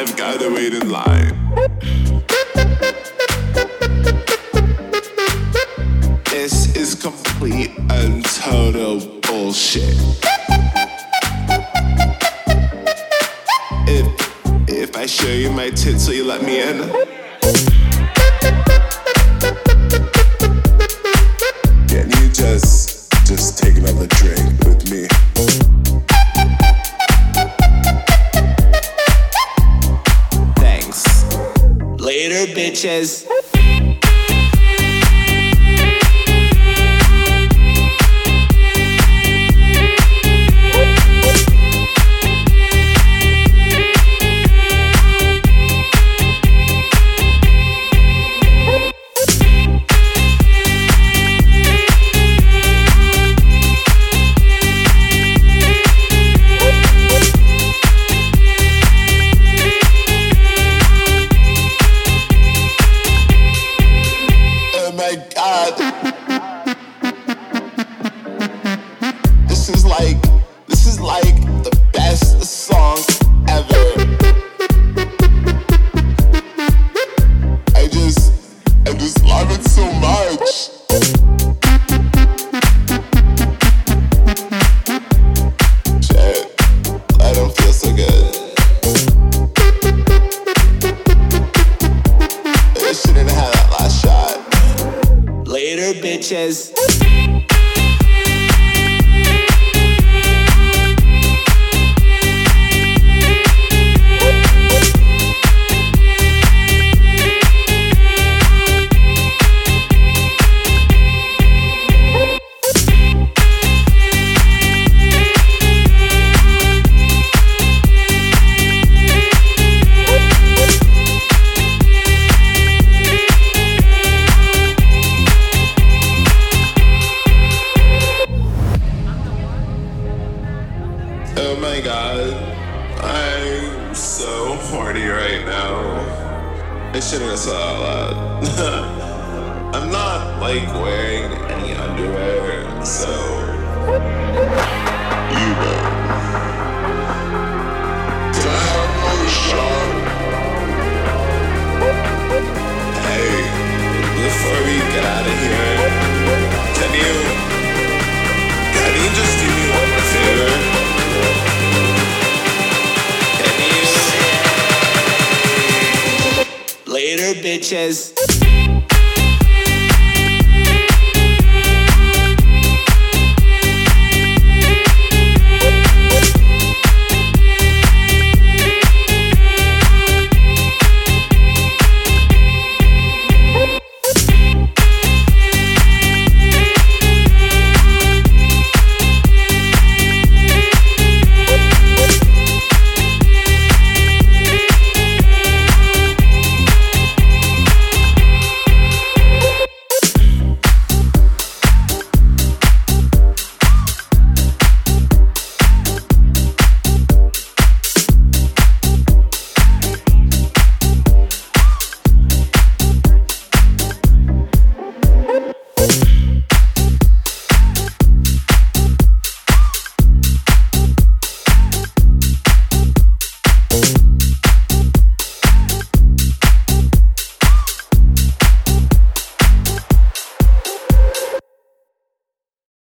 I've gotta wait in line. This is complete and total bullshit. If I show you my tits, will you let me in? Can you just take another drink with me? Thanks. Later, bitches. This is like the best song ever. I just love it so much. Shit, I don't feel so good. I shouldn't have had that last shot. Later, bitches. Oh my god, I'm so horny right now. I shouldn't have said that out loud. I'm not like wearing any underwear, so you know. Can I have another shot? Hey, before we get out of here, can you just do me one more favor? Later, bitches.